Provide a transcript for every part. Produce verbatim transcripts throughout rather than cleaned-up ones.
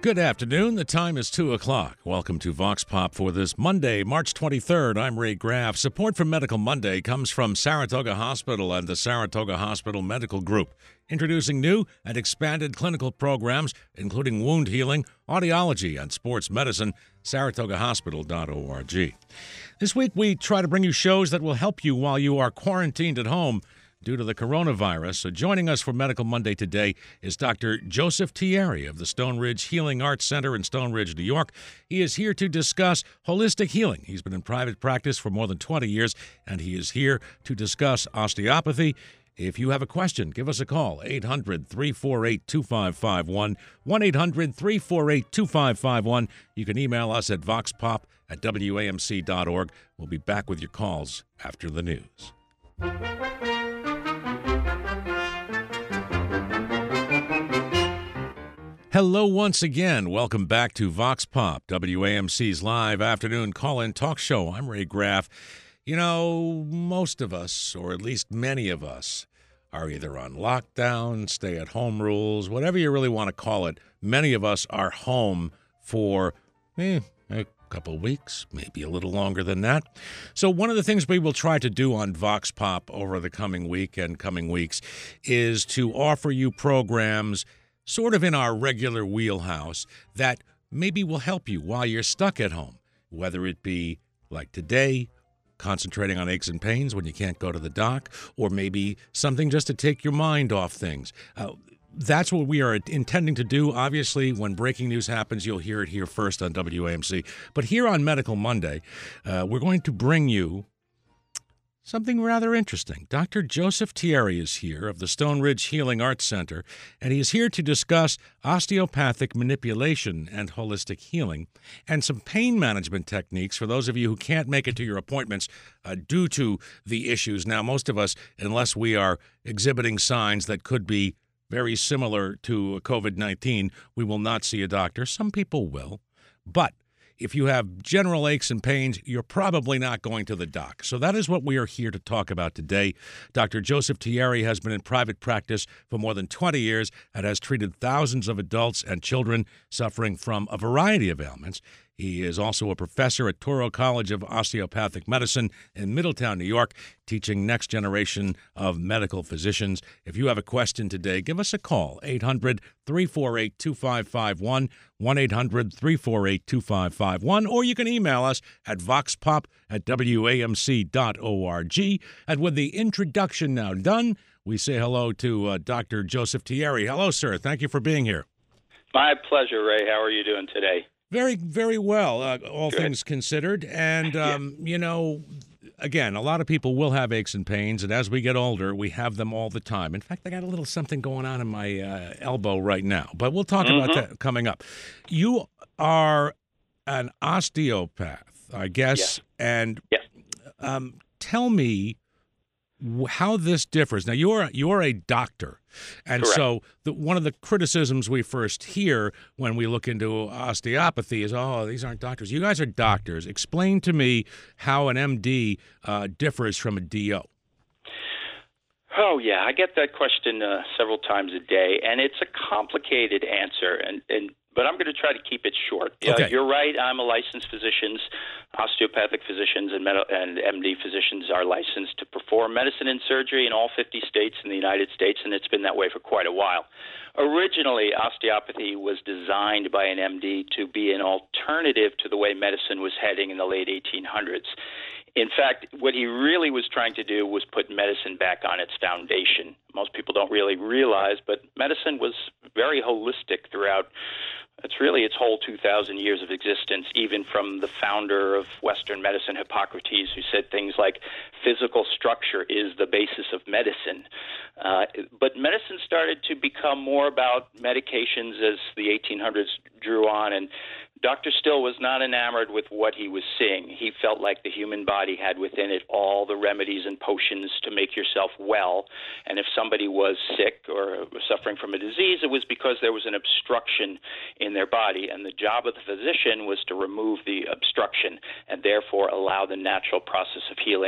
Good afternoon. The time is two o'clock. Welcome to Vox Pop for this Monday, March twenty-third. I'm Ray Graff. Support for Medical Monday comes from Saratoga Hospital and the Saratoga Hospital Medical Group, introducing new and expanded clinical programs, including wound healing, audiology, and sports medicine. saratoga hospital dot org. This week, we try to bring you shows that will help you while you are quarantined at home due to the coronavirus. So joining us for Medical Monday today is Doctor Joseph Thierry of the Stone Ridge Healing Arts Center in Stone Ridge, New York. He is here to discuss holistic healing. He's been in private practice for more than twenty years, and he is here to discuss osteopathy. If you have a question, give us a call, eight hundred, three four eight, two five five one, one eight hundred, three four eight, two five five one. You can email us at voxpop at W A M C dot org. We'll be back with your calls after the news. Hello once again. Welcome back to Vox Pop, W A M C's live afternoon call-in talk show. I'm Ray Graff. You know, most of us, or at least many of us, are either on lockdown, stay-at-home rules, whatever you really want to call it. Many of us are home for eh, a couple of weeks, maybe a little longer than that. So one of the things we will try to do on Vox Pop over the coming week and coming weeks is to offer you programs sort of in our regular wheelhouse that maybe will help you while you're stuck at home, whether it be like today, concentrating on aches and pains when you can't go to the doc, or maybe something just to take your mind off things. Uh, that's what we are intending to do. Obviously, when breaking news happens, you'll hear it here first on W A M C. But here on Medical Monday, uh, we're going to bring you something rather interesting. Doctor Joseph Thierry is here of the Stone Ridge Healing Arts Center, and he is here to discuss osteopathic manipulation and holistic healing and some pain management techniques for those of you who can't make it to your appointments uh, due to the issues. Now, most of us, unless we are exhibiting signs that could be very similar to COVID nineteen, we will not see a doctor. Some people will, but if you have general aches and pains, you're probably not going to the doc. So that is what we are here to talk about today. Doctor Joseph Thierry has been in private practice for more than twenty years and has treated thousands of adults and children suffering from a variety of ailments. He is also a professor at Touro College of Osteopathic Medicine in Middletown, New York, teaching next generation of medical physicians. If you have a question today, give us a call, eight hundred, three four eight, two five five one, one eight hundred, three four eight, two five five one, or you can email us at voxpop at W A M C dot org. And with the introduction now done, we say hello to uh, Doctor Joseph Thierry. Hello, sir. Thank you for being here. My pleasure, Ray. How are you doing today? Very, very well, uh, all Good. Things considered. And, um, yeah. you know, again, a lot of people will have aches and pains, and as we get older, we have them all the time. In fact, I got a little something going on in my uh, elbow right now, but we'll talk mm-hmm. about that coming up. You are an osteopath, I guess, yeah. and yeah. Um, tell me how this differs. Now, you're you're a doctor, and Correct. so the, one of the criticisms we first hear when we look into osteopathy is, oh, these aren't doctors. You guys are doctors. Explain to me how an M D uh, differs from a D O. Oh, yeah, I get that question uh, several times a day, and it's a complicated answer, and, and but I'm going to try to keep it short. Okay. Uh, you're right. I'm a licensed physician. Osteopathic physicians and, med- and M D physicians are licensed to perform medicine and surgery in all fifty states in the United States, and it's been that way for quite a while. Originally, osteopathy was designed by an M D to be an alternative to the way medicine was heading in the late eighteen hundreds. In fact, what he really was trying to do was put medicine back on its foundation. Most people don't really realize, but medicine was very holistic throughout. It's really its whole two thousand years of existence, even from the founder of Western medicine, Hippocrates, who said things like physical structure is the basis of medicine. Uh, but medicine started to become more about medications as the eighteen hundreds drew on, and Doctor Still was not enamored with what he was seeing. He felt like the human body had within it all the remedies and potions to make yourself well. And if somebody was sick or was suffering from a disease, it was because there was an obstruction in their body. And the job of the physician was to remove the obstruction and therefore allow the natural process of healing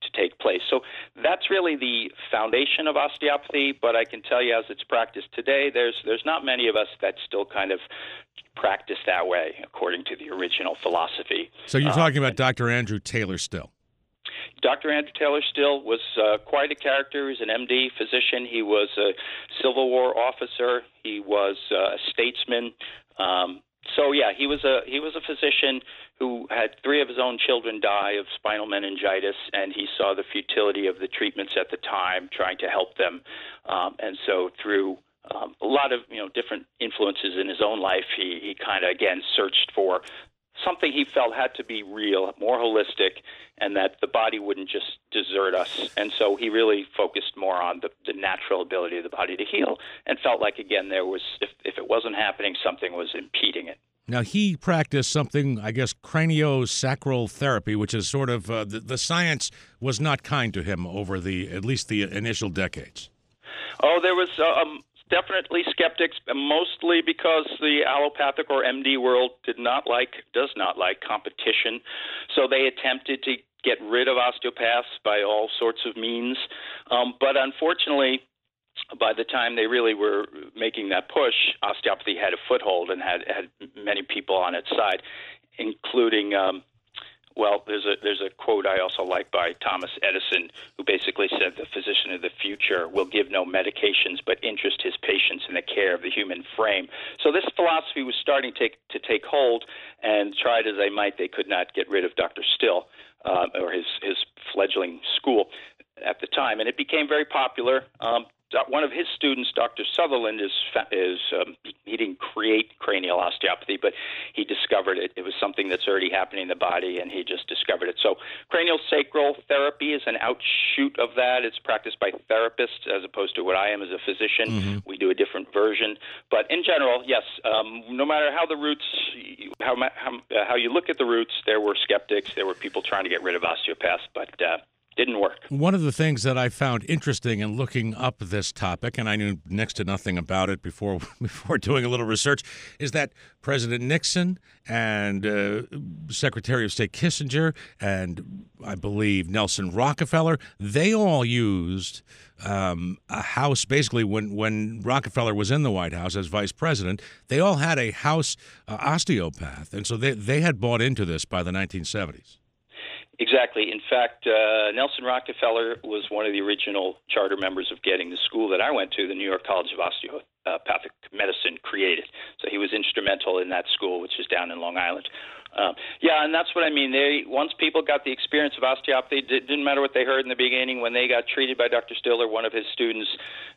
to take place. So that's really the foundation of osteopathy, but I can tell you as it's practiced today, there's there's not many of us that still kind of practice that way according to the original philosophy. So you're talking um, about Doctor Andrew Taylor Still. Doctor Andrew Taylor Still was uh, quite a character. He was an M D physician. He was a Civil War officer. He was uh, a statesman. Um, so yeah, he was a he was a physician who had three of his own children die of spinal meningitis, and he saw the futility of the treatments at the time, trying to help them. Um, and so through um, a lot of you know different influences in his own life, he he kind of again searched for something he felt had to be real, more holistic, and that the body wouldn't just desert us. And so he really focused more on the, the natural ability of the body to heal, and felt like, again, there was, if, if it wasn't happening, something was impeding it. Now, he practiced something, I guess, craniosacral therapy, which is sort of, uh, the, the science was not kind to him over the, at least the initial decades. Oh, there was um, definitely skeptics, mostly because the allopathic or M D world did not like, does not like competition. So they attempted to get rid of osteopaths by all sorts of means. Um, but unfortunately, by the time they really were making that push, osteopathy had a foothold and had, had many people on its side, including um, Well, there's a there's a quote I also like by Thomas Edison, who basically said the physician of the future will give no medications but interest his patients in the care of the human frame. So this philosophy was starting to take, to take hold, and tried as they might, they could not get rid of Doctor Still uh, or his, his fledgling school at the time. And it became very popular. Um, One of his students, Doctor Sutherland, is is um, he didn't create cranial osteopathy, but he discovered it. It was something that's already happening in the body, and he just discovered it. So cranial sacral therapy is an outshoot of that. It's practiced by therapists as opposed to what I am as a physician. Mm-hmm. We do a different version. But in general, yes, um, no matter how the roots, how, how, uh, how you look at the roots, there were skeptics. There were people trying to get rid of osteopaths, but uh, didn't work. One of the things that I found interesting in looking up this topic, and I knew next to nothing about it before before doing a little research, is that President Nixon and uh, Secretary of State Kissinger and I believe Nelson Rockefeller, they all used um, a house. Basically, when, when Rockefeller was in the White House as vice president, they all had a house uh, osteopath. And so they, they had bought into this by the nineteen seventies. Exactly. In fact, uh, Nelson Rockefeller was one of the original charter members of getting the school that I went to, the New York College of Osteopathic Medicine, created. So he was instrumental in that school, which is down in Long Island. Um, yeah, and that's what I mean. They once people got the experience of osteopathy, it didn't matter what they heard in the beginning. When they got treated by Doctor Still or one of his students,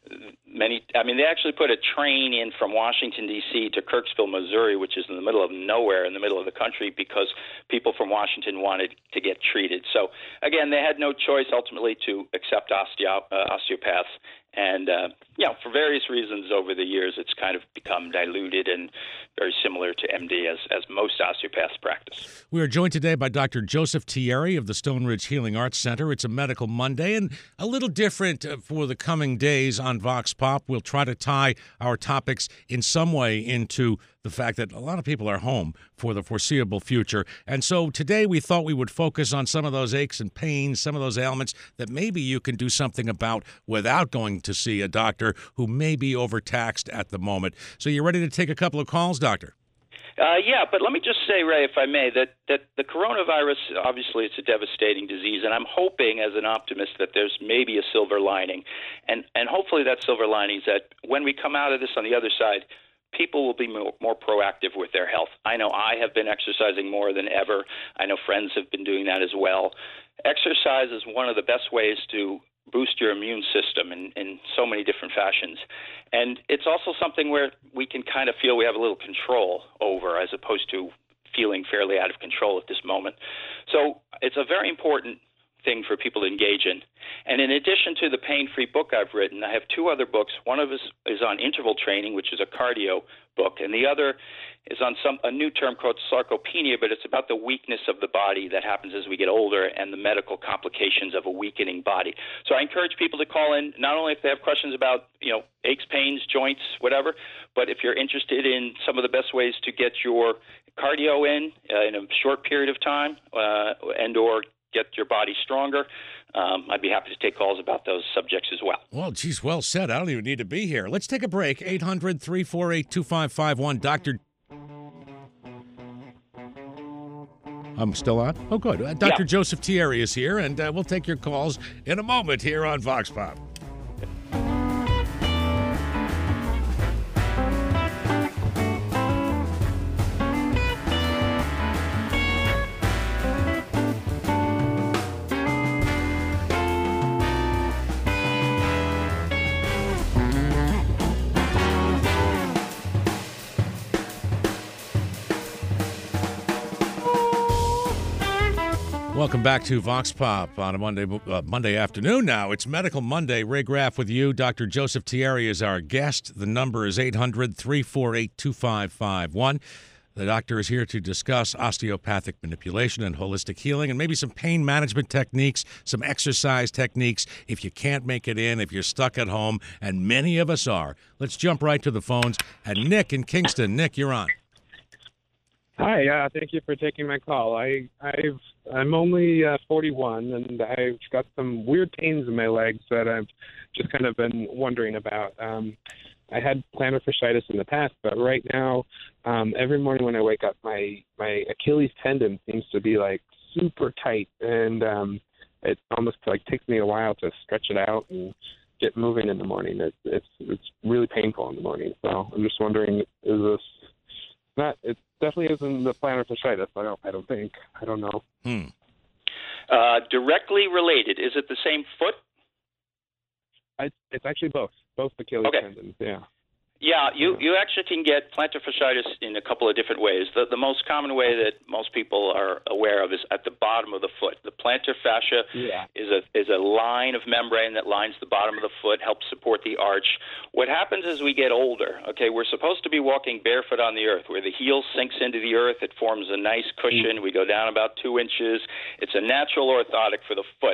many, I mean, they actually put a train in from Washington, D C to Kirksville, Missouri, which is in the middle of nowhere, in the middle of the country, because people from Washington wanted to get treated. So, again, they had no choice ultimately to accept osteo- uh, osteopaths. And, uh, you know, for various reasons over the years, it's kind of become diluted and very similar to M D as, as most osteopaths practice. We are joined today by Doctor Joseph Thierry of the Stone Ridge Healing Arts Center. It's a Medical Monday and a little different for the coming days on Vox Pop. We'll try to tie our topics in some way into the fact that a lot of people are home for the foreseeable future. And so today we thought we would focus on some of those aches and pains, some of those ailments that maybe you can do something about without going to see a doctor who may be overtaxed at the moment. So you ready to take a couple of calls, Doctor? Uh, yeah, but let me just say, Ray, if I may, that, that the coronavirus, obviously it's a devastating disease, and I'm hoping as an optimist that there's maybe a silver lining. And, and hopefully that silver lining is that when we come out of this on the other side, people will be more, more proactive with their health. I know I have been exercising more than ever. I know friends have been doing that as well. Exercise is one of the best ways to boost your immune system in, in so many different fashions. And it's also something where we can kind of feel we have a little control over, as opposed to feeling fairly out of control at this moment. So it's a very important thing for people to engage in. And in addition to the pain-free book I've written, I have two other books. One of us is on interval training, which is a cardio book, and the other is on some a new term called sarcopenia, but it's about the weakness of the body that happens as we get older and the medical complications of a weakening body. So I encourage people to call in, not only if they have questions about, you know, aches, pains, joints, whatever, but if you're interested in some of the best ways to get your cardio in uh, in a short period of time uh, and or get your body stronger, um, I'd be happy to take calls about those subjects as well. Well, geez, well said. I don't even need to be here. Let's take a break. eight hundred, three four eight, two five five one. Doctor I'm still on? Oh, good. Uh, Doctor Yeah. Joseph Thierry is here, and uh, we'll take your calls in a moment here on Vox Pop. Welcome back to Vox Pop on a Monday uh, Monday afternoon now. It's Medical Monday. Ray Graff with you. Doctor Joseph Thierry is our guest. The number is eight hundred, three four eight, two five five one. The doctor is here to discuss osteopathic manipulation and holistic healing and maybe some pain management techniques, some exercise techniques if you can't make it in, if you're stuck at home, and many of us are. Let's jump right to the phones. And Nick in Kingston. Nick, you're on. Hi, uh, thank you for taking my call. I, I've, I'm only uh, forty-one, and I've got some weird pains in my legs that I've just kind of been wondering about. Um, I had plantar fasciitis in the past, but right now, um, every morning when I wake up, my, my Achilles tendon seems to be like super tight, and um, it almost like takes me a while to stretch it out and get moving in the morning. It, it's it's really painful in the morning. So I'm just wondering, is this not? It definitely isn't the plantar fasciitis. I don't. I don't think. I don't know. Hmm. Uh, directly related, is it the same foot? I, it's actually both. Both Achilles Okay. tendons. Yeah. Yeah, you, you actually can get plantar fasciitis in a couple of different ways. The, the most common way that most people are aware of is at the bottom of the foot. The plantar fascia Yeah. is a is a line of membrane that lines the bottom of the foot, helps support the arch. What happens as we get older, okay, we're supposed to be walking barefoot on the earth, where the heel sinks into the earth. It forms a nice cushion. We go down about two inches. It's a natural orthotic for the foot.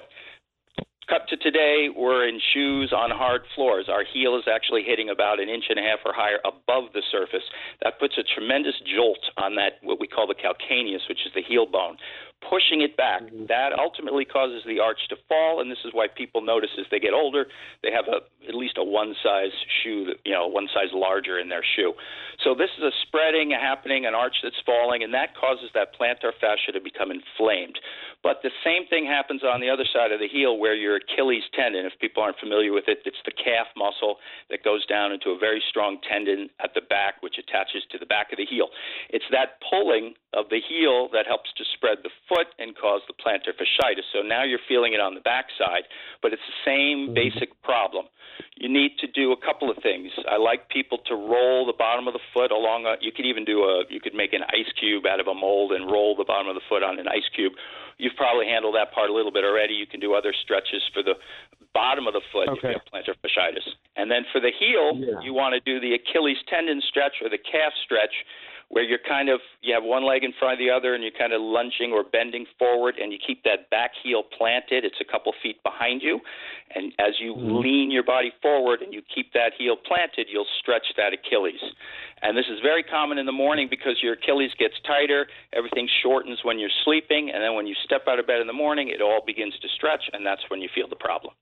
Cut to today, we're in shoes on hard floors. Our heel is actually hitting about an inch and a half or higher above the surface. That puts a tremendous jolt on that, what we call the calcaneus, which is the heel bone, pushing it back. That ultimately causes the arch to fall, and this is why people notice as they get older, they have a, at least a one-size shoe, that, you know, one size larger in their shoe. So this is a spreading, a happening, an arch that's falling, and that causes that plantar fascia to become inflamed. But the same thing happens on the other side of the heel where your Achilles tendon, if people aren't familiar with it, it's the calf muscle that goes down into a very strong tendon at the back, which attaches to the back of the heel. It's that pulling of the heel that helps to spread the foot and cause the plantar fasciitis. So now you're feeling it on the backside, but it's the same basic problem. You need to do a couple of things. I like people to roll the bottom of the foot along a, you could even do a, you could make an ice cube out of a mold and roll the bottom of the foot on an ice cube. You've probably handled that part a little bit already. You can do other stretches for the bottom of the foot if you Okay. have plantar fasciitis. And then for the heel, Yeah. you want to do the Achilles tendon stretch or the calf stretch, where you're kind of, you have one leg in front of the other and you're kind of lunging or bending forward, and you keep that back heel planted. It's a couple feet behind you. And as you Mhm. lean your body forward and you keep that heel planted, you'll stretch that Achilles. And this is very common in the morning because your Achilles gets tighter, everything shortens when you're sleeping, and then when you step out of bed in the morning, it all begins to stretch, and that's when you feel the problem.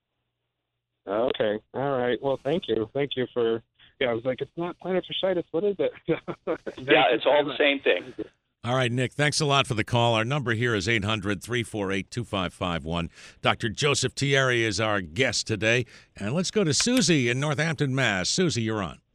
Okay. All right. Well, thank you. Thank you for. Yeah, I was like, it's not plantar fasciitis. What is it? Yeah, it's all the same thing. All right, Nick, thanks a lot for the call. Our number here is eight hundred, three four eight, two five five one. Doctor Joseph Thierry is our guest today. And let's go to Susie in Northampton, Mass. Susie, you're on.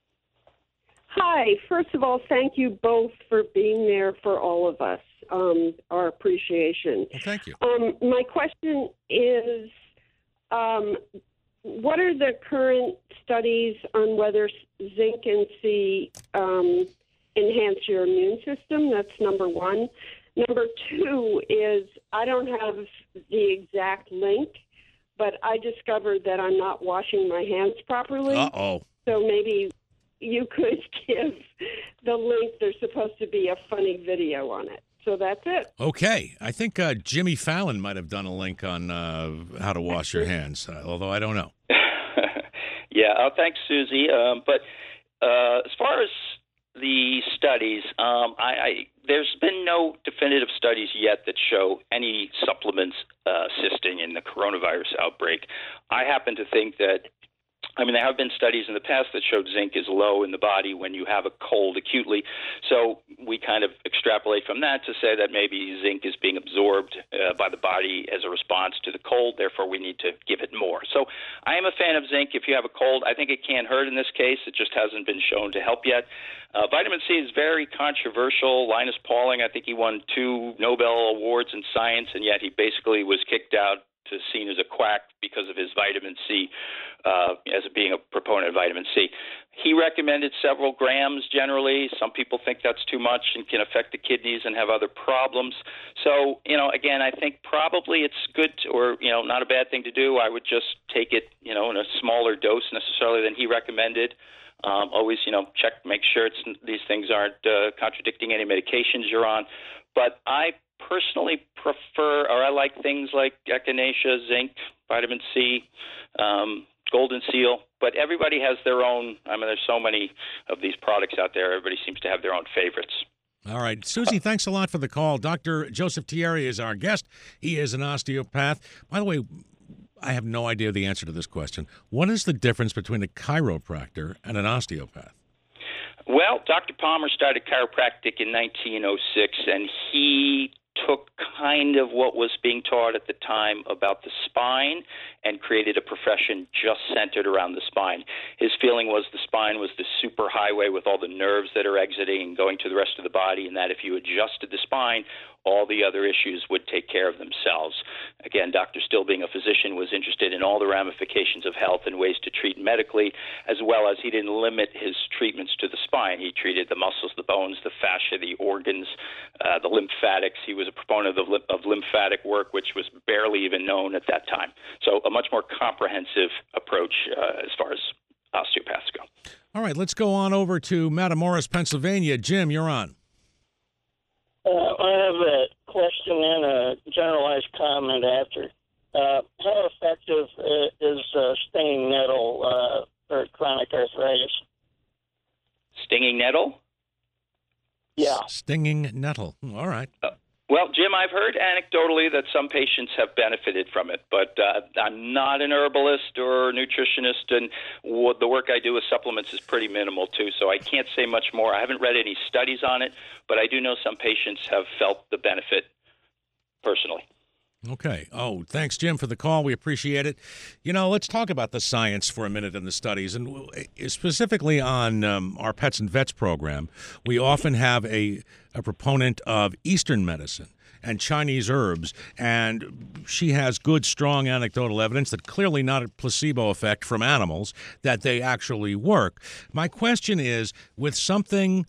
Hi. First of all, thank you both for being there for all of us, um, our appreciation. Well, thank you. Um, my question is, um, what are the current studies on whether zinc and C um, enhance your immune system? That's number one. Number two is, I don't have the exact link, but I discovered that I'm not washing my hands properly. Uh-oh. So maybe you could give the link. There's supposed to be a funny video on it. So that's it. Okay. I think uh, Jimmy Fallon might have done a link on uh, how to wash your hands, uh, although I don't know. Yeah, uh, thanks, Susie. Um, but uh, as far as the studies, um, I, I there's been no definitive studies yet that show any supplements uh, assisting in the coronavirus outbreak. I happen to think that I mean, there have been studies in the past that showed zinc is low in the body when you have a cold acutely. So we kind of extrapolate from that to say that maybe zinc is being absorbed uh, by the body as a response to the cold. Therefore, we need to give it more. So I am a fan of zinc if you have a cold. I think it can hurt in this case. It just hasn't been shown to help yet. Uh, vitamin C is very controversial. Linus Pauling, I think he won two Nobel Awards in science, and yet he basically was kicked out to seen as a quack because of his vitamin C, uh, as being a proponent of vitamin C. He recommended several grams generally. Some people think that's too much and can affect the kidneys and have other problems. So, you know, again, I think probably it's good to, or, you know, not a bad thing to do. I would just take it, you know, in a smaller dose necessarily than he recommended. Um, always, you know, check, make sure it's, these things aren't uh, contradicting any medications you're on. But I personally prefer, or I like things like echinacea, zinc, vitamin C, um, golden seal, but everybody has their own. I mean, there's so many of these products out there. Everybody seems to have their own favorites. All right. Susie, thanks a lot for the call. Doctor Joseph Thierry is our guest. He is an osteopath. By the way, I have no idea the answer to this question. What is the difference between a chiropractor and an osteopath? Well, Doctor Palmer started chiropractic in nineteen oh six, and he took kind of what was being taught at the time about the spine and created a profession just centered around the spine. His feeling was the spine was the superhighway with all the nerves that are exiting and going to the rest of the body, and that if you adjusted the spine, all the other issues would take care of themselves. Again, Doctor Still, being a physician, was interested in all the ramifications of health and ways to treat medically, as well as he didn't limit his treatments to the spine. He treated the muscles, the bones, the fascia, the organs, uh, the lymphatics. He was a proponent of, of lymphatic work, which was barely even known at that time. So a much more comprehensive approach uh, as far as osteopaths go. All right, let's go on over to Matamoros, Pennsylvania. Jim, you're on. Uh, I have a question and a generalized comment after. Uh, how effective uh, is uh, stinging nettle uh, for chronic arthritis? Stinging nettle? Yeah. Stinging nettle. All right. Uh, well, Jim, I've heard anecdotally that some patients have benefited from it, but uh, I'm not an herbalist or nutritionist, and what the work I do with supplements is pretty minimal, too, so I can't say much more. I haven't read any studies on it, but I do know some patients have felt the benefit personally. Okay. Oh, thanks, Jim, for the call. We appreciate it. You know, let's talk about the science for a minute in the studies, and specifically on um, our Pets and Vets program. We often have a, a proponent of Eastern medicine and Chinese herbs, and she has good, strong anecdotal evidence that clearly not a placebo effect from animals, that they actually work. My question is, with something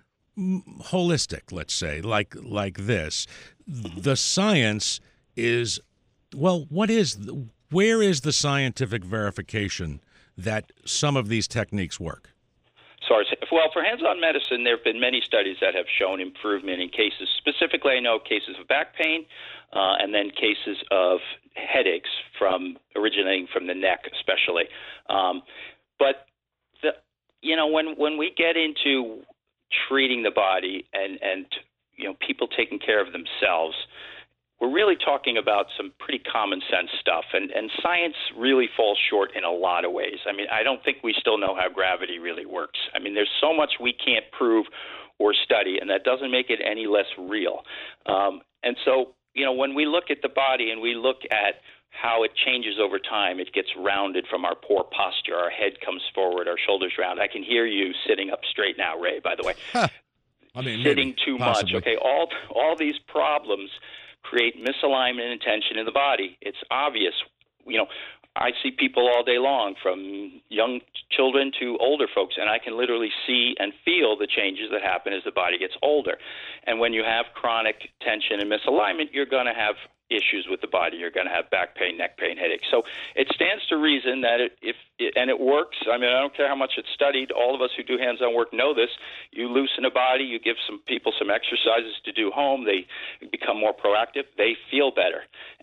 holistic, let's say, like like this, the science is, well, what is, the, where is the scientific verification that some of these techniques work? Sorry. Well, for hands-on medicine, there have been many studies that have shown improvement in cases. Specifically, I know cases of back pain uh, and then cases of headaches from originating from the neck, especially. Um, but the, you know, when when we get into treating the body and and you know people taking care of themselves, we're really talking about some pretty common sense stuff, and, and science really falls short in a lot of ways. I mean, I don't think we still know how gravity really works. I mean, there's so much we can't prove or study, and that doesn't make it any less real. Um, and so, you know, when we look at the body and we look at how it changes over time, it gets rounded from our poor posture, our head comes forward, our shoulders round. I can hear you sitting up straight now, Ray, by the way. Huh. I mean, sitting maybe, too possibly. much. Okay, all all these problems create misalignment and tension in the body. It's obvious. You know, I see people all day long, from young children to older folks, and I can literally see and feel the changes that happen as the body gets older. And when you have chronic tension and misalignment, you're going to have issues with the body. You're going to have back pain, neck pain, headaches. So it stands to reason that it, if it, and it works. I mean, I don't care how much it's studied. All of us who do hands-on work know this. You loosen a body, you give some people some exercises to do home, they become more proactive, they feel better. And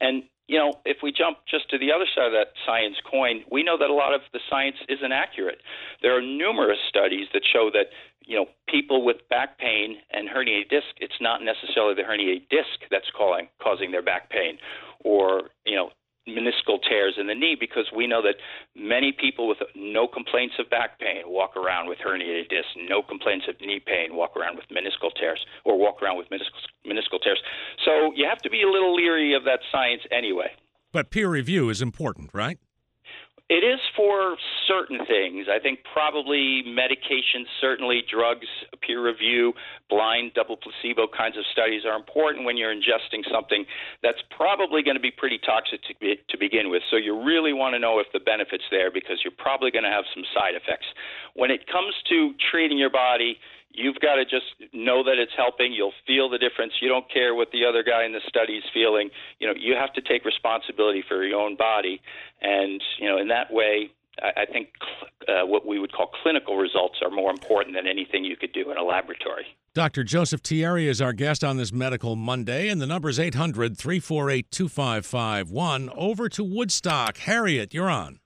you know, if we jump just to the other side of that science coin, we know that a lot of the science isn't accurate. There are numerous studies that show that, you know, people with back pain and herniated disc, it's not necessarily the herniated disc that's calling, causing their back pain, or, you know, meniscal tears in the knee, because we know that many people with no complaints of back pain walk around with herniated discs, no complaints of knee pain walk around with meniscal tears, or walk around with meniscal, meniscal tears. So you have to be a little leery of that science anyway. But peer review is important, right? It is for certain things. I think probably medications, certainly drugs, peer review, blind, double placebo kinds of studies are important when you're ingesting something that's probably going to be pretty toxic to, be, to begin with. So you really want to know if the benefit's there, because you're probably going to have some side effects. When it comes to treating your body, you've got to just know that it's helping. You'll feel the difference. You don't care what the other guy in the study is feeling. You know, you have to take responsibility for your own body. And, you know, in that way, I, I think uh, what we would call clinical results are more important than anything you could do in a laboratory. Doctor Joseph Thierry is our guest on this Medical Monday, and the number is eight hundred, three four eight, two five five one. Over to Woodstock. Harriet, you're on.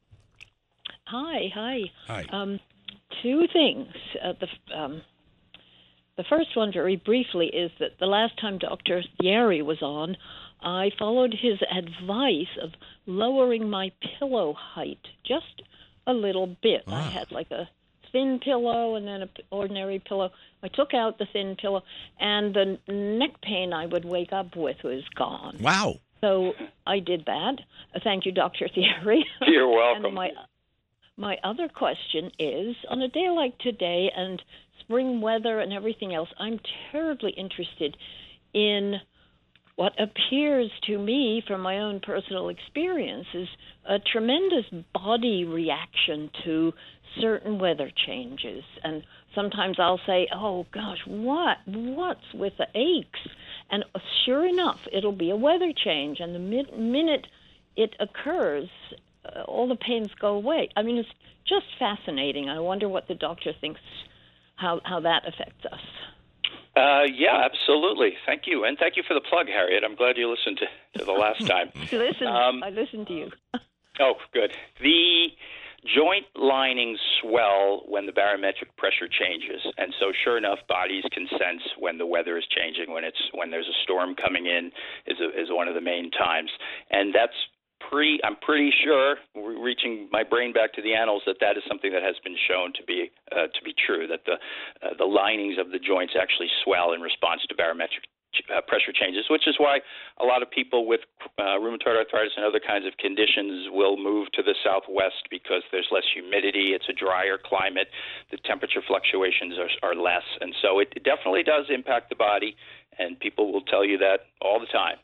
Hi, hi. Hi. Um, two things. Uh, the um, The first one, very briefly, is that the last time Doctor Thierry was on, I followed his advice of lowering my pillow height just a little bit. Ah. I had like a thin pillow and then an ordinary pillow. I took out the thin pillow, and the neck pain I would wake up with was gone. Wow. So I did that. Uh, thank you, Doctor Thierry. You're welcome. And my, my other question is, on a day like today and spring weather and everything else, I'm terribly interested in what appears to me, from my own personal experience, is a tremendous body reaction to certain weather changes. And sometimes I'll say, oh, gosh, what? What's with the aches? And sure enough, it'll be a weather change. And the min- minute it occurs, uh, all the pains go away. I mean, it's just fascinating. I wonder what the doctor thinks How, how that affects us. Uh, yeah, absolutely. Thank you. And thank you for the plug, Harriet. I'm glad you listened to, to the last time. Listen, um, I listened to you. Oh, good. The joint linings swell when the barometric pressure changes. And so sure enough, bodies can sense when the weather is changing, when it's when there's a storm coming in is, a, is one of the main times. And that's Pretty, I'm pretty sure, reaching my brain back to the annals, that that is something that has been shown to be uh, to be true. That the uh, the linings of the joints actually swell in response to barometric uh, pressure changes, which is why a lot of people with uh, rheumatoid arthritis and other kinds of conditions will move to the southwest, because there's less humidity. It's a drier climate. The temperature fluctuations are, are less, and so it definitely does impact the body. And people will tell you that all the time.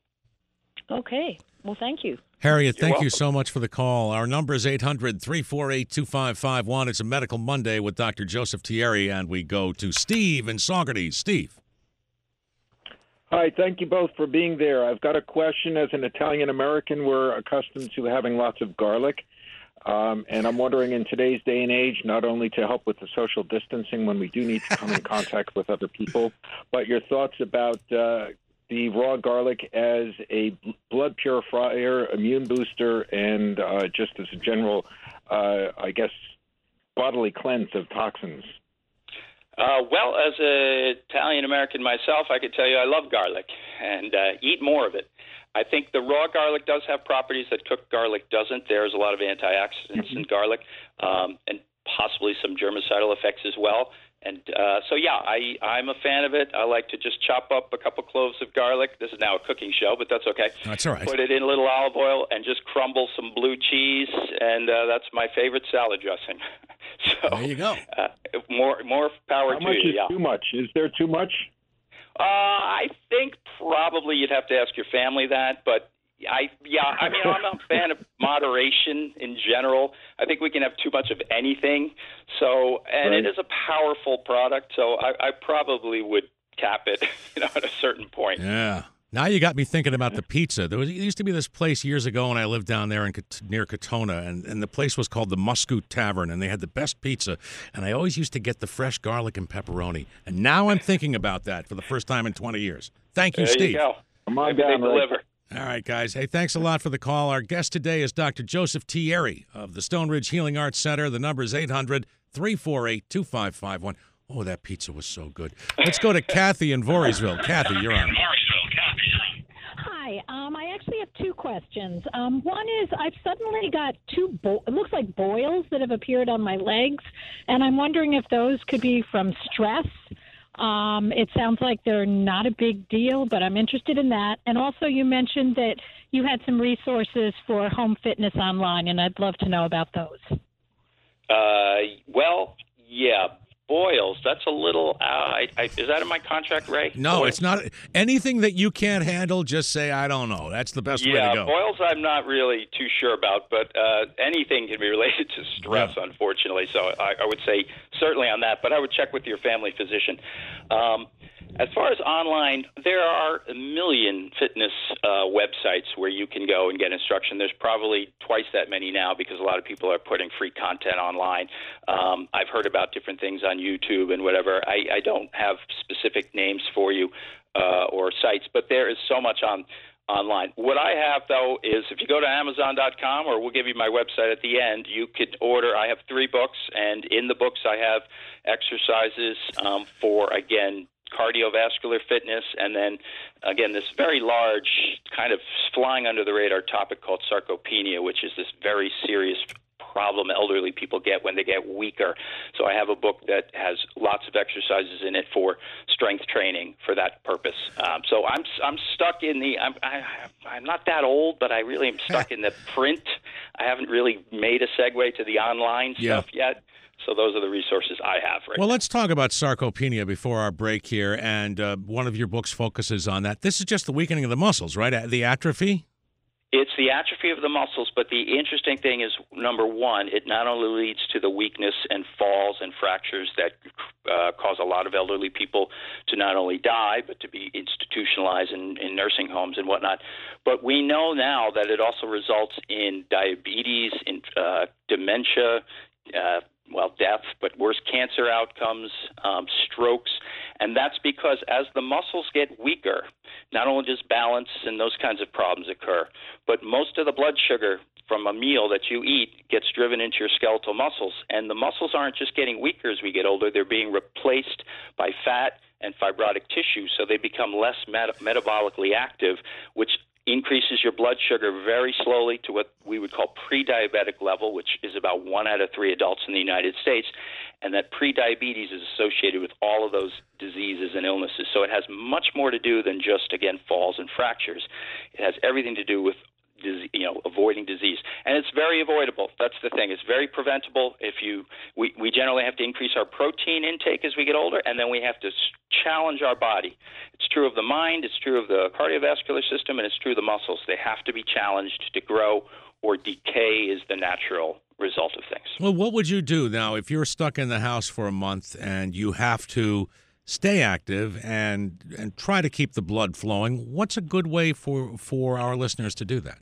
Okay. Well, thank you. Harriet, You're thank welcome. you so much for the call. Our number is eight hundred, three four eight, two five five one. It's a Medical Monday with Doctor Joseph Thierry, and we go to Steve in Saugerties. Steve. Hi, thank you both for being there. I've got a question. As an Italian-American, we're accustomed to having lots of garlic. Um, and I'm wondering, in today's day and age, not only to help with the social distancing when we do need to come in contact with other people, but your thoughts about uh, the raw garlic as a blood purifier, immune booster, and uh, just as a general, uh, I guess, bodily cleanse of toxins. Uh, well, as an Italian-American myself, I could tell you I love garlic, and uh, eat more of it. I think the raw garlic does have properties that cooked garlic doesn't. There's a lot of antioxidants mm-hmm. in garlic, um, and possibly some germicidal effects as well. And uh, so, yeah, I, I'm a fan of it. I like to just chop up a couple cloves of garlic. This is now a cooking show, but that's okay. That's all right. Put it in a little olive oil and just crumble some blue cheese, and uh, that's my favorite salad dressing. So, there you go. Uh, more more power How to much you. is Yeah. too much? Is there too much? Uh, I think probably you'd have to ask your family that, but I yeah, I mean, I'm a fan of moderation in general. I think we can have too much of anything. So, and Right. it is a powerful product, so I, I probably would cap it, you know, at a certain point. Yeah. Now you got me thinking about the pizza. There, was, there used to be this place years ago when I lived down there in near Katona, and, and the place was called the Muscoot Tavern, and they had the best pizza. And I always used to get the fresh garlic and pepperoni. And now I'm thinking about that for the first time in twenty years. Thank you, There Steve. you go. Come on Maybe they down, Ray. deliver. All right, guys. Hey, thanks a lot for the call. Our guest today is Doctor Joseph Thierry of the Stone Ridge Healing Arts Center. The number is eight hundred, three four eight, two five five one. Oh, that pizza was so good. Let's go to Kathy in Voorheesville. Kathy, you're on. Hi. Um, I actually have two questions. Um, one is I've suddenly got two, bo- it looks like boils that have appeared on my legs, and I'm wondering if those could be from stress. Um, it sounds like they're not a big deal, but I'm interested in that. And also you mentioned that you had some resources for home fitness online, and I'd love to know about those. Uh, well, yeah. Boils, that's a little, uh, I, I, is that in my contract, Ray? No, boils? It's not. Anything that you can't handle, just say, I don't know. That's the best yeah, way to go. Boils I'm not really too sure about, but uh, anything can be related to stress, yeah. unfortunately. So I, I would say certainly on that, but I would check with your family physician. Um, as far as online, there are a million fitness uh, websites where you can go and get instruction. There's probably twice that many now because a lot of people are putting free content online. Um, I've heard about different things on YouTube and whatever. I, I don't have specific names for you uh, or sites, but there is so much on online. What I have, though, is if you go to Amazon dot com, or we'll give you my website at the end, you could order. I have three books, and in the books I have exercises um, for, again, cardiovascular fitness, and then, again, this very large kind of flying under the radar topic called sarcopenia, which is this very serious problem elderly people get when they get weaker. So I have a book that has lots of exercises in it for strength training for that purpose. Um, so I'm I'm stuck in the I'm I, I'm not that old, but I really am stuck in the print. I haven't really made a segue to the online yeah. stuff yet. So those are the resources I have right Well, now. let's talk about sarcopenia before our break here, and uh, one of your books focuses on that. This is just the weakening of the muscles, right? The atrophy? It's the atrophy of the muscles, but the interesting thing is, number one, it not only leads to the weakness and falls and fractures that uh, cause a lot of elderly people to not only die, but to be institutionalized in, in nursing homes and whatnot, but we know now that it also results in diabetes, in uh, dementia, uh, well, death, but worse cancer outcomes, um, strokes, and that's because as the muscles get weaker, not only does balance and those kinds of problems occur, but most of the blood sugar from a meal that you eat gets driven into your skeletal muscles, and the muscles aren't just getting weaker as we get older, they're being replaced by fat and fibrotic tissue, so they become less met- metabolically active, which increases your blood sugar very slowly to what we would call pre-diabetic level, which is about one out of three adults in the United States, and that pre-diabetes is associated with all of those diseases and illnesses. So it has much more to do than just, again, falls and fractures. It has everything to do with you know, avoiding disease. And it's very avoidable. That's the thing. It's very preventable. If you, we, we generally have to increase our protein intake as we get older, and then we have to challenge our body. It's true of the mind, it's true of the cardiovascular system, and it's true of the muscles. They have to be challenged to grow, or decay is the natural result of things. Well, what would you do now if you're stuck in the house for a month and you have to stay active and and try to keep the blood flowing? What's a good way for, for our listeners to do that?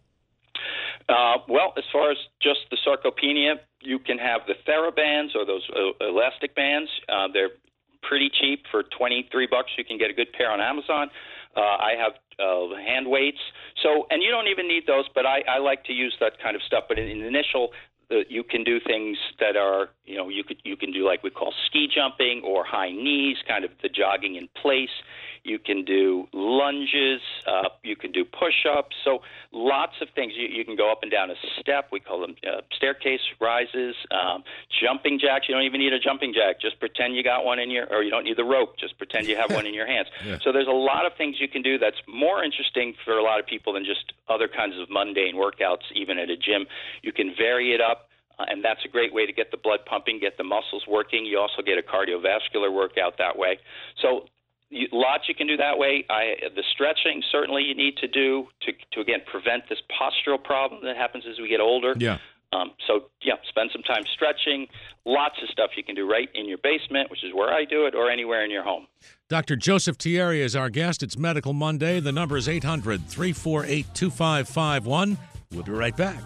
Uh, well, as far as just the sarcopenia, you can have the TheraBands or those uh, elastic bands. Uh, they're pretty cheap. For twenty-three bucks, you can get a good pair on Amazon. Uh, I have uh, hand weights. So, and you don't even need those, but I, I like to use that kind of stuff. But in, in the initial, uh, you can do things that are, you know, you could you can do like we call ski jumping or high knees, kind of the jogging in place. You can do lunges. Uh, you can do push-ups. So lots of things. You, you can go up and down a step. We call them uh, staircase rises. Um, jumping jacks. You don't even need a jumping jack. Just pretend you got one in your, or you don't need the rope. Just pretend you have one in your hands. Yeah. So there's a lot of things you can do that's more interesting for a lot of people than just other kinds of mundane workouts, even at a gym. You can vary it up. Uh, and that's a great way to get the blood pumping, get the muscles working. You also get a cardiovascular workout that way. So you, lots you can do that way. I, the stretching, certainly you need to do to, to, again, prevent this postural problem that happens as we get older. Yeah. Um, so, yeah, spend some time stretching. Lots of stuff you can do right in your basement, which is where I do it, or anywhere in your home. Doctor Joseph Thierry is our guest. It's Medical Monday. The number is eight hundred, three four eight, two five five one. We'll be right back.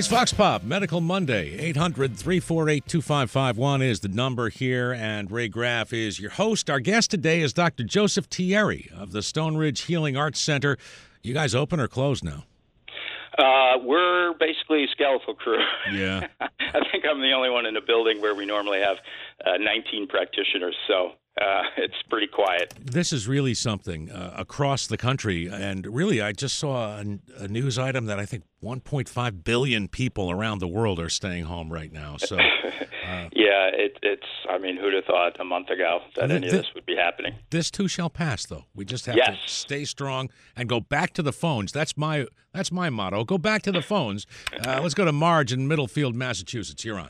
Today's Vox Pop, Medical Monday. eight hundred, three four eight, two five five one is the number here, and Ray Graff is your host. Our guest today is Doctor Joseph Thierry of the Stone Ridge Healing Arts Center. You guys open or closed now? Uh, we're basically a skeletal crew. Yeah. I think I'm the only one in the building where we normally have uh, nineteen practitioners, so uh, it's pretty quiet. This is really something uh, across the country, and really I just saw a, a news item that I think one point five billion people around the world are staying home right now. So, uh, yeah, it, it's, I mean, who'd have thought a month ago that th- any of th- this would be happening? This too shall pass, though. We just have yes. to stay strong and go back to the phones. That's my that's my motto. Go back to the phones. Uh, let's go to Marge in Middlefield, Massachusetts. You're on.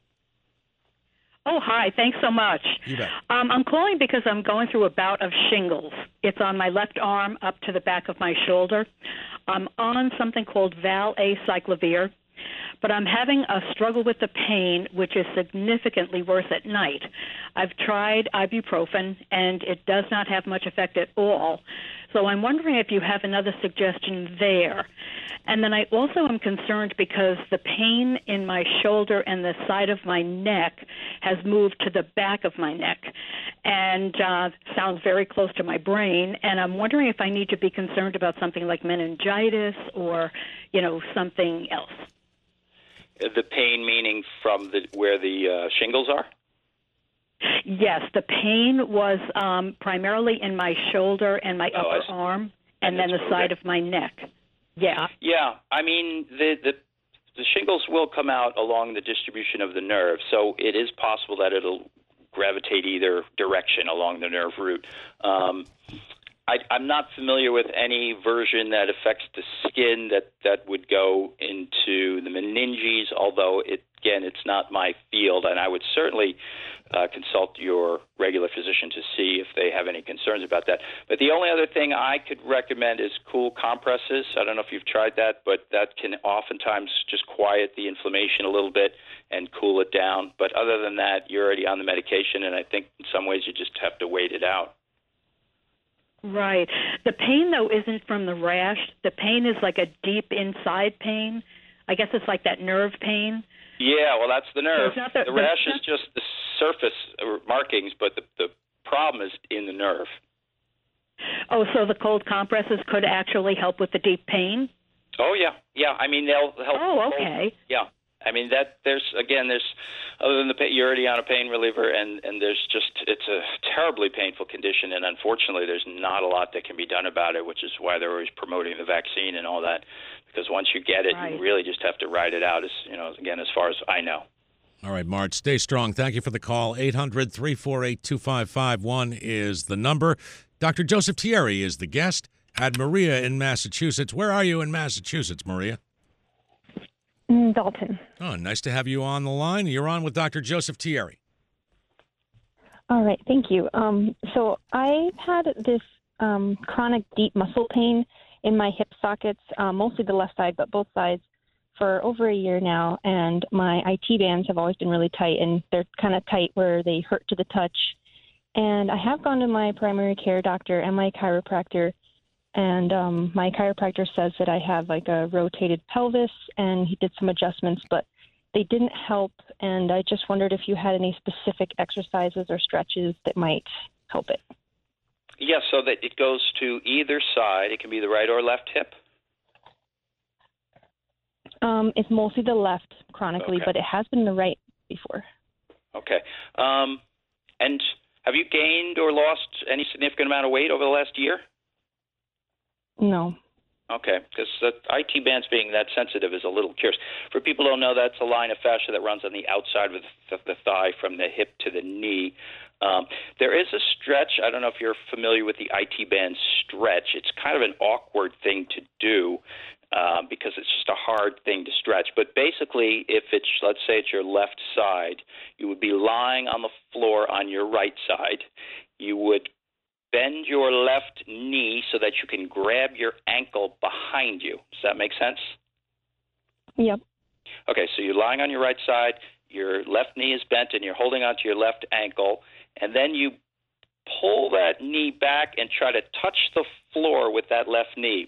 Oh, hi. Thanks so much. You bet. Um, I'm calling because I'm going through a bout of shingles. It's on my left arm up to the back of my shoulder. I'm on something called Val-Acyclovir, but I'm having a struggle with the pain, which is significantly worse at night. I've tried ibuprofen, and it does not have much effect at all. So I'm wondering if you have another suggestion there. And then I also am concerned because the pain in my shoulder and the side of my neck has moved to the back of my neck and uh, sounds very close to my brain. And I'm wondering if I need to be concerned about something like meningitis or, you know, something else. The pain meaning from the where the uh, shingles are? Yes, the pain was um, primarily in my shoulder and my oh, upper arm, and, and then the side of my neck. Yeah. Yeah, I mean, the, the the shingles will come out along the distribution of the nerve, so it is possible that it'll gravitate either direction along the nerve root. Um, I, I'm not familiar with any version that affects the skin that, that would go into the meninges, although, it, again, it's not my field, and I would certainly uh, consult your regular physician to see if they have any concerns about that. But the only other thing I could recommend is cool compresses. I don't know if you've tried that, but that can oftentimes just quiet the inflammation a little bit and cool it down. But other than that, you're already on the medication, and I think in some ways you just have to wait it out. Right. The pain, though, isn't from the rash. The pain is like a deep inside pain. I guess it's like that nerve pain. Yeah, well, that's the nerve. So the, the rash the, is just the surface markings, but the, the problem is in the nerve. Oh, so the cold compresses could actually help with the deep pain? Oh, yeah. Yeah, I mean, they'll help. Oh, okay. Hold, yeah. I mean, that there's, again, there's, other than the pain, you're already on a pain reliever, and, and there's just, it's a terribly painful condition, and unfortunately there's not a lot that can be done about it, which is why they're always promoting the vaccine and all that, because once you get it, right. you really just have to ride it out, as you know, again, as far as I know. All right, Marge, stay strong. Thank you for the call. eight hundred, three four eight, two five five one is the number. Doctor Joseph Thierry is the guest at Maria in Massachusetts. Where are you in Massachusetts, Maria? In Dalton. Oh, nice to have you on the line. You're on with Doctor Joseph Thierry. All right, thank you. Um, so I've had this um, chronic deep muscle pain in my hip sockets, uh, mostly the left side, but both sides, for over a year now. And my I T bands have always been really tight, and they're kind of tight where they hurt to the touch. And I have gone to my primary care doctor and my chiropractor, and um, my chiropractor says that I have like a rotated pelvis, and he did some adjustments, but they didn't help. And I just wondered if you had any specific exercises or stretches that might help it. Yes, yeah, so that it goes to either side. It can be the right or left hip. Um, it's mostly the left chronically, okay. but it has been the right before. Okay. Um, and have you gained or lost any significant amount of weight over the last year? No. Okay, because the I T bands being that sensitive is a little curious. For people who don't know, that's a line of fascia that runs on the outside of the, the thigh from the hip to the knee. Um, there is a stretch. I don't know if you're familiar with the I T band stretch. It's kind of an awkward thing to do uh, because it's just a hard thing to stretch. But basically, if it's, let's say it's your left side, you would be lying on the floor on your right side. You would bend your left knee so that you can grab your ankle behind you. Does that make sense? Yep. Okay, so you're lying on your right side, your left knee is bent, and you're holding onto your left ankle, and then you pull that knee back and try to touch the floor with that left knee.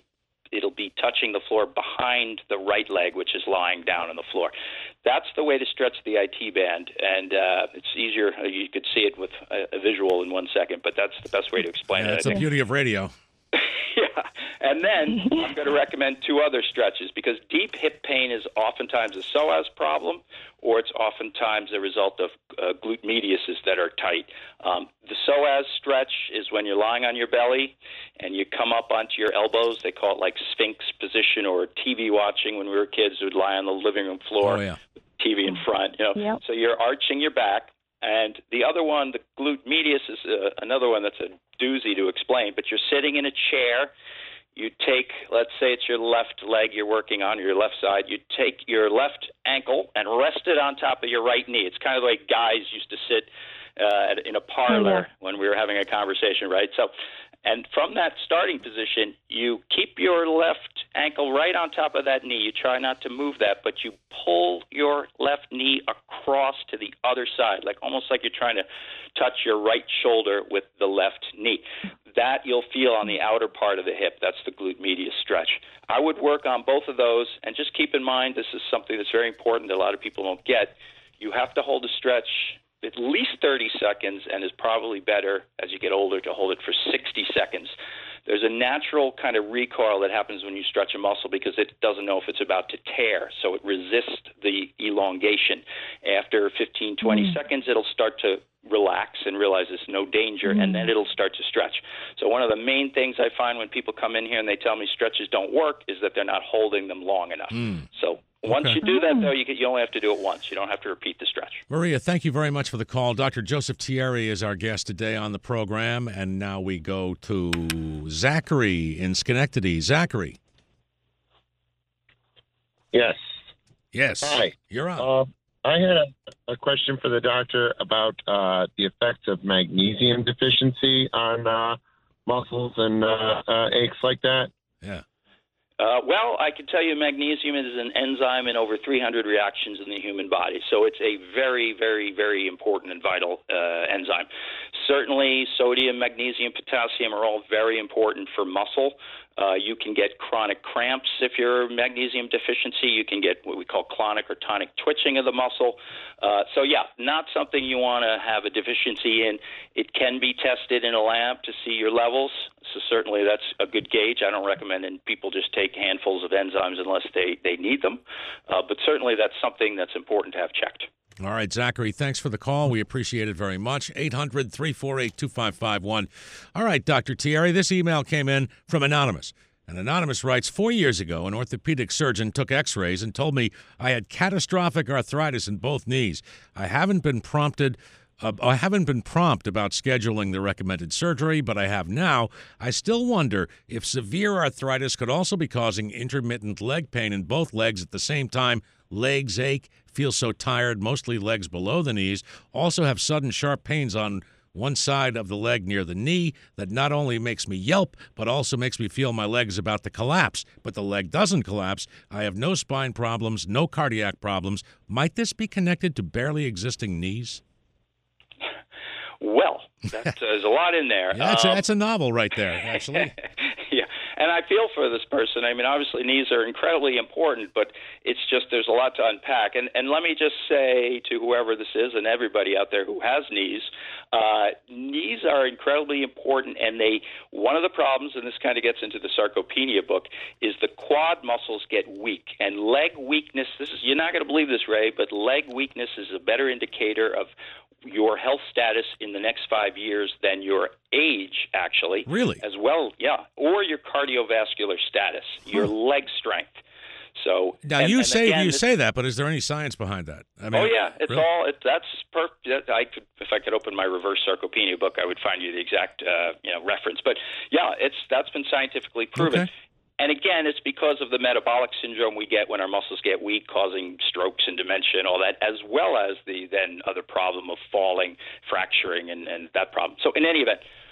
it'll be touching the floor behind the right leg, which is lying down on the floor. That's the way to stretch the I T band, and uh, it's easier. You could see it with a, a visual in one second, but that's the best way to explain yeah, it. That's the beauty of radio. Yeah, and then I'm going to recommend two other stretches, because deep hip pain is oftentimes a psoas problem, or it's oftentimes a result of uh, glute mediuses that are tight. Um, the psoas stretch is when you're lying on your belly and you come up onto your elbows. They call it like Sphinx position, or T V watching. When we were kids, we would lie on the living room floor, oh, yeah. T V in front. You know, Yep. So you're arching your back. And the other one, the glute medius, is uh, another one that's a doozy to explain. But you're sitting in a chair. You take, let's say it's your left leg you're working on, or your left side. You take your left ankle and rest it on top of your right knee. It's kind of like guys used to sit uh, in a parlor Oh, yeah. when we were having a conversation, right? So, and from that starting position, you keep your left ankle right on top of that knee. You try not to move that, but you pull your left knee across to the other side, like almost like you're trying to touch your right shoulder with the left knee. That you'll feel on the outer part of the hip. That's the glute medius stretch. I would work on both of those, and just keep in mind, this is something that's very important that a lot of people don't get. You have to hold a stretch at least thirty seconds, and is probably better as you get older to hold it for sixty seconds. There's a natural kind of recoil that happens when you stretch a muscle, because it doesn't know if it's about to tear, so it resists the elongation. After fifteen, twenty mm. seconds, it'll start to relax and realize there's no danger, mm. and then it'll start to stretch. So one of the main things I find when people come in here and they tell me stretches don't work is that they're not holding them long enough. Mm. So once okay. you do that, though, you, get, you only have to do it once. You don't have to repeat the stretch. Maria, thank you very much for the call. Doctor Joseph Thierry is our guest today on the program, and now we go to Zachary in Schenectady. Zachary. Yes. Yes. Hi. You're up. Uh, I had a, a question for the doctor about uh, the effects of magnesium deficiency on uh, muscles and uh, uh, aches like that. Yeah. Uh, well, I can tell you magnesium is an enzyme in over three hundred reactions in the human body. So it's a very, very, very important and vital uh, enzyme. Certainly, sodium, magnesium, potassium are all very important for muscle. Uh, you can get chronic cramps if you're magnesium deficiency. You can get what we call clonic or tonic twitching of the muscle. Uh, so, yeah, not something you want to have a deficiency in. It can be tested in a lab to see your levels. So certainly that's a good gauge. I don't recommend people just take handfuls of enzymes unless they, they need them. Uh, but certainly that's something that's important to have checked. All right, Zachary, thanks for the call. We appreciate it very much. eight hundred, three four eight, two five five one. All right, Doctor Thierry, this email came in from Anonymous. And Anonymous writes, four years ago, an orthopedic surgeon took x-rays and told me I had catastrophic arthritis in both knees. I haven't been prompted Uh, I haven't been prompt about scheduling the recommended surgery, but I have now. I still wonder if severe arthritis could also be causing intermittent leg pain in both legs at the same time. Legs ache, feel so tired, mostly legs below the knees. Also have sudden sharp pains on one side of the leg near the knee that not only makes me yelp, but also makes me feel my leg is about to collapse. But the leg doesn't collapse. I have no spine problems, no cardiac problems. Might this be connected to barely existing knees? Well, that, uh, there's a lot in there. Yeah, that's, um, a, that's a novel right there, actually. Yeah, and I feel for this person. I mean, obviously knees are incredibly important, but it's just there's a lot to unpack. And and let me just say to whoever this is and everybody out there who has knees, uh, knees are incredibly important. And they one of the problems, and this kind of gets into the sarcopenia book, is the quad muscles get weak. And leg weakness, this is you're not going to believe this, Ray, but leg weakness is a better indicator of your health status in the next five years than your age, actually. Really? As well, yeah. Or your cardiovascular status, your huh. leg strength. So now and, you and say again, you this, say that, but is there any science behind that? I mean, oh yeah, it's really? all. It, that's perfect. I could, if I could open my reverse sarcopenia book, I would find you the exact uh, you know reference. But yeah, it's that's been scientifically proven. Okay. And again, it's because of the metabolic syndrome we get when our muscles get weak, causing strokes and dementia and all that, as well as the then other problem of falling, fracturing, and, and that problem. So in any event,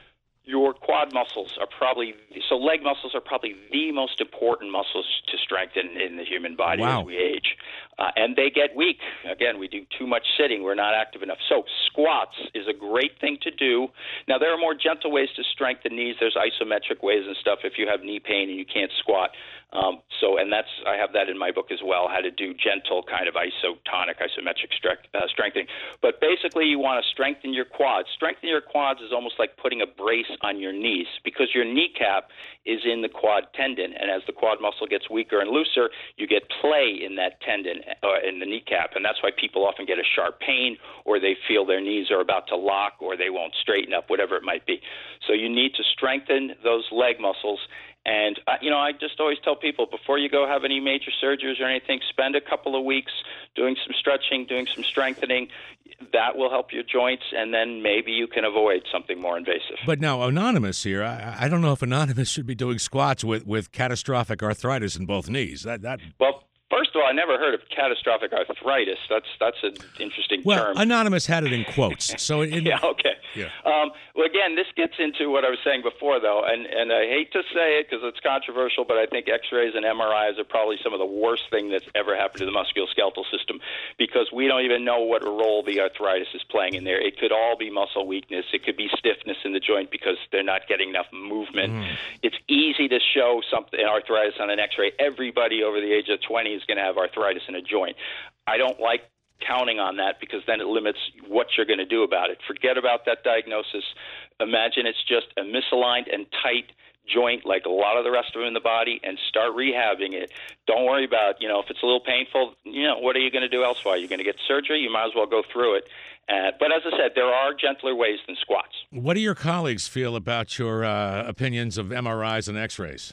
your quad muscles are probably, so leg muscles are probably the most important muscles to strengthen in the human body Wow. as we age. Uh, and they get weak. Again, we do too much sitting. We're not active enough. So squats is a great thing to do. Now, there are more gentle ways to strengthen knees. There's isometric ways and stuff if you have knee pain and you can't squat. Um, so, and that's, I have that in my book as well, how to do gentle kind of isotonic, isometric strength, uh, strengthening. But basically, you want to strengthen your quads. Strengthening your quads is almost like putting a brace on your knees because your kneecap is in the quad tendon. And as the quad muscle gets weaker and looser, you get play in that tendon, uh, in the kneecap. And that's why people often get a sharp pain or they feel their knees are about to lock or they won't straighten up, whatever it might be. So you need to strengthen those leg muscles. And, uh, you know, I just always tell people before you go have any major surgeries or anything, spend a couple of weeks doing some stretching, doing some strengthening. That will help your joints, and then maybe you can avoid something more invasive. But now, Anonymous here, I, I don't know if Anonymous should be doing squats with, with catastrophic arthritis in both knees. That that Well, first of all, I never heard of catastrophic arthritis. That's that's an interesting well, term. Anonymous had it in quotes. So it, yeah, okay. Yeah. Um, well, again, this gets into what I was saying before, though, and, and I hate to say it because it's controversial, but I think X-rays and M R Is are probably some of the worst thing that's ever happened to the musculoskeletal system because we don't even know what role the arthritis is playing in there. It could all be muscle weakness. It could be stiffness in the joint because they're not getting enough movement. Mm. It's easy to show something arthritis on an X-ray. Everybody over the age of twenty is going to have arthritis in a joint. I don't like counting on that because then it limits what you're going to do about it. Forget about that diagnosis. Imagine it's just a misaligned and tight joint like a lot of the rest of them in the body and start rehabbing it. Don't worry about, you know, if it's a little painful, you know, what are you going to do elsewhere? You're going to get surgery? You might as well go through it. Uh, but as I said, there are gentler ways than squats. What do your colleagues feel about your uh, opinions of M R Is and X-rays?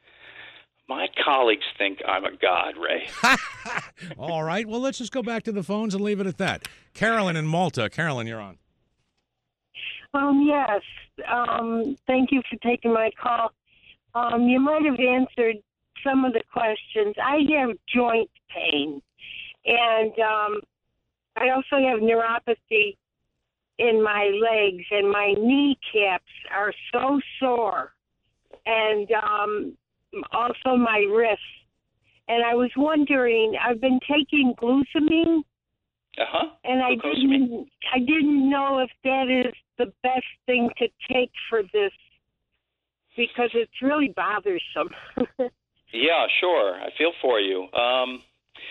My colleagues think I'm a god, Ray. All right. Well, let's just go back to the phones and leave it at that. Carolyn in Malta. Carolyn, you're on. Um, yes. Um, thank you for taking my call. Um, you might have answered some of the questions. I have joint pain, and um, I also have neuropathy in my legs, and my kneecaps are so sore, and um, also my wrists. And I was wondering, I've been taking glucosamine, uh-huh. and I didn't, I didn't know if that is the best thing to take for this because it's really bothersome. Yeah, sure. I feel for you. Um,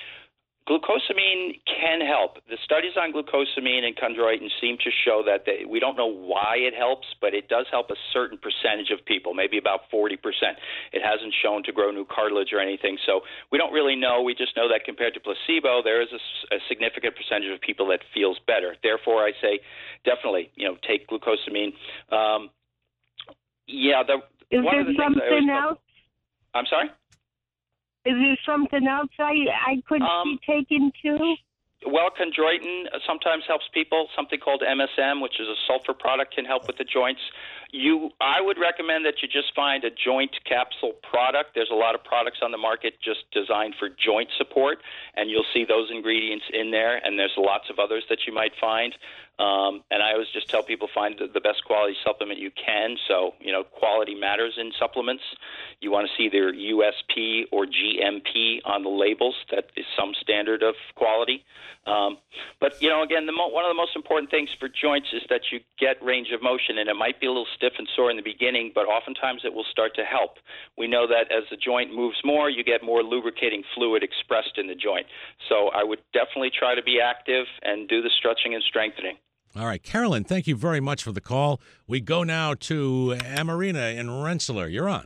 Glucosamine can help. The studies on glucosamine and chondroitin seem to show that they, we don't know why it helps, but it does help a certain percentage of people, maybe about forty percent. It hasn't shown to grow new cartilage or anything, so we don't really know. We just know that compared to placebo, there is a, a significant percentage of people that feels better. Therefore, I say definitely, you know, take glucosamine. Um, yeah, the, is one there of the something things I always else? I'm sorry? Is there something else I, I could um, be taking too? Well, chondroitin sometimes helps people. Something called M S M, which is a sulfur product, can help with the joints. You, I would recommend that you just find a joint capsule product. There's a lot of products on the market just designed for joint support, and you'll see those ingredients in there, and there's lots of others that you might find. Um, and I always just tell people find the, the best quality supplement you can. So, you know, quality matters in supplements. You want to see either U S P or G M P on the labels. That is some standard of quality. Um, but, you know, again, the mo- one of the most important things for joints is that you get range of motion, and it might be a little stiff and sore in the beginning, but oftentimes it will start to help. We know that as the joint moves more, you get more lubricating fluid expressed in the joint. So I would definitely try to be active and do the stretching and strengthening. All right, Carolyn, thank you very much for the call. We go now to Amarina in Rensselaer. You're on.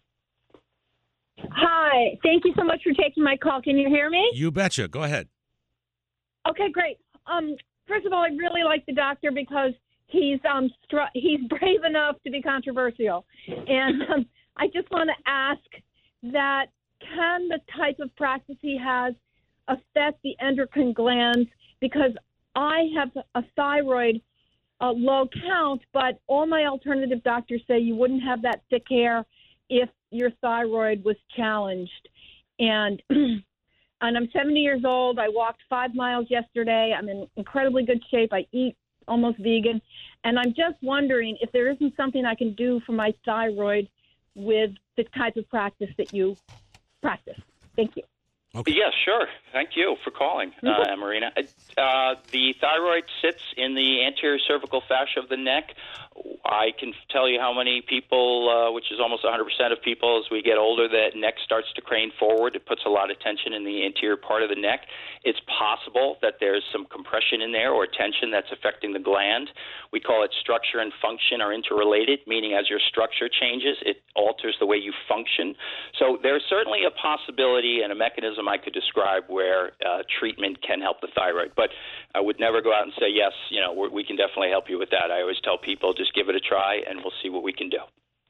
Hi. Thank you so much for taking my call. Can you hear me? You betcha. Go ahead. Okay, great. Um, first of all, I really like the doctor because he's um str- he's brave enough to be controversial. And um, I just want to ask that can the type of practice he has affect the endocrine glands? Because I have a thyroid uh, low count, but all my alternative doctors say you wouldn't have that thick hair if your thyroid was challenged. And and I'm seventy years old. I walked five miles yesterday. I'm in incredibly good shape. I eat almost vegan, and I'm just wondering if there isn't something I can do for my thyroid with the type of practice that you practice. Thank you. Okay. Yeah, sure. Thank you for calling, uh, Marina. Uh, the thyroid sits in the anterior cervical fascia of the neck. I can tell you how many people, uh, which is almost one hundred percent of people, as we get older, that neck starts to crane forward. It puts a lot of tension in the anterior part of the neck. It's possible that there's some compression in there or tension that's affecting the gland. We call it structure and function are interrelated, meaning as your structure changes, it alters the way you function. So there's certainly a possibility and a mechanism I could describe where uh, treatment can help the thyroid. But I would never go out and say, yes, you know, we're, we can definitely help you with that. I always tell people, just give it a try, and we'll see what we can do.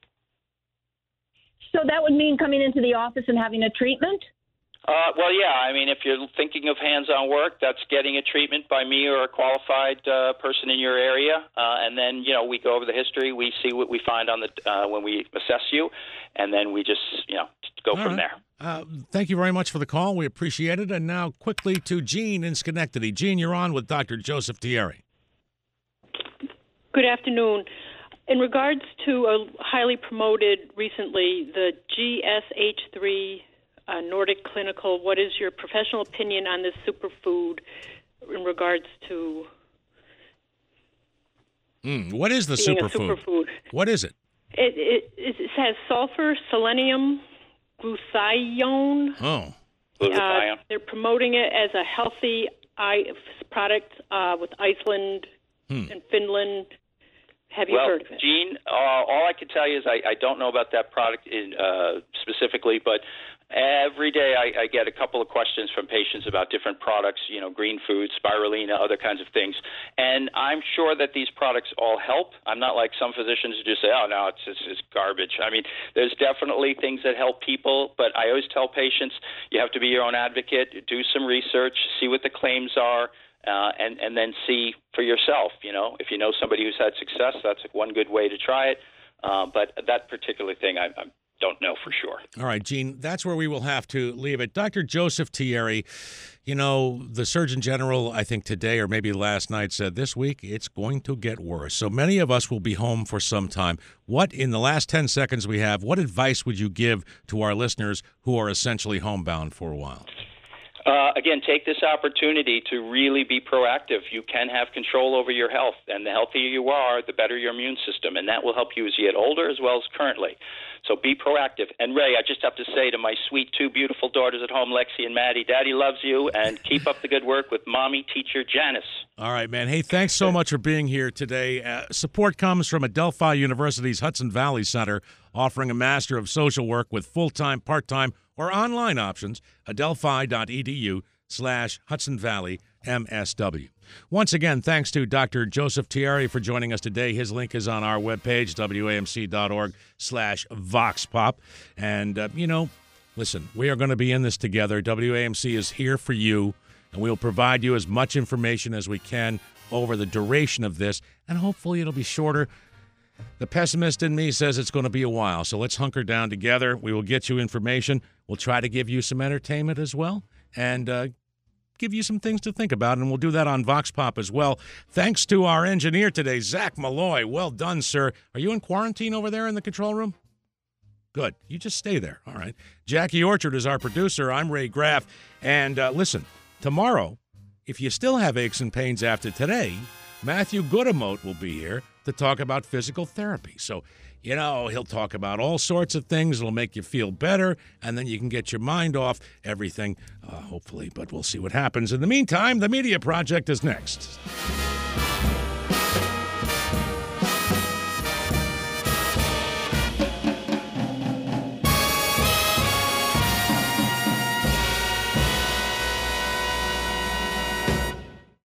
So that would mean coming into the office and having a treatment? Uh, well, yeah. I mean, if you're thinking of hands-on work, that's getting a treatment by me or a qualified uh, person in your area, uh, and then you know we go over the history, we see what we find on the uh, when we assess you, and then we just you know go All from right. there. Uh, thank you very much for the call. We appreciate it. And now quickly to Gene in Schenectady. Gene, you're on with Doctor Joseph Thierry. Good afternoon. In regards to a highly promoted recently, the G S H three uh, Nordic Clinical, what is your professional opinion on this superfood in regards to Mm, what is the being a superfood? superfood? What is it? It, it, it has sulfur, selenium, glutathione. Oh. Uh, they're promoting it as a healthy eye product uh, with Iceland Hmm. and Finland. Have you well, heard of it? Gene, uh, all I can tell you is I, I don't know about that product in, uh, specifically, but every day I, I get a couple of questions from patients about different products, you know, green food, spirulina, other kinds of things. And I'm sure that these products all help. I'm not like some physicians who just say, oh, no, it's, it's, it's garbage. I mean, there's definitely things that help people, but I always tell patients you have to be your own advocate, do some research, see what the claims are, Uh, and, and then see for yourself, you know. If you know somebody who's had success, that's one good way to try it. Uh, but that particular thing, I, I don't know for sure. All right, Gene, that's where we will have to leave it. Doctor Joseph Thierry, you know, the Surgeon General, I think today or maybe last night said this week it's going to get worse. So many of us will be home for some time. What, in the last ten seconds we have, what advice would you give to our listeners who are essentially homebound for a while? Uh, again, take this opportunity to really be proactive. You can have control over your health, and the healthier you are, the better your immune system, and that will help you as you get older as well as currently. So be proactive. And, Ray, I just have to say to my sweet two beautiful daughters at home, Lexi and Maddie, Daddy loves you, and keep up the good work with Mommy Teacher Janice. All right, man. Hey, thanks so much for being here today. Uh, support comes from Adelphi University's Hudson Valley Center, offering a Master of Social Work with full-time, part-time, or online options, adelphi.edu slash Hudson Valley M S W. Once again, thanks to Doctor Joseph Thierry for joining us today. His link is on our webpage, wamc.org slash voxpop. And, uh, you know, listen, we are going to be in this together. W A M C is here for you, and we'll provide you as much information as we can over the duration of this, and hopefully it'll be shorter. The pessimist in me says it's going to be a while, so let's hunker down together. We will get you information. We'll try to give you some entertainment as well, and uh, give you some things to think about, and we'll do that on Vox Pop as well. Thanks to our engineer today, Zach Malloy. Well done, sir. Are you in quarantine over there in the control room? Good. You just stay there. All right. Jackie Orchard is our producer. I'm Ray Graff. And uh, listen, tomorrow, if you still have aches and pains after today, Matthew Goodamote will be here to talk about physical therapy. So, you know, he'll talk about all sorts of things. It'll make you feel better, and then you can get your mind off everything, uh, hopefully, but we'll see what happens. In the meantime, the Media Project is next.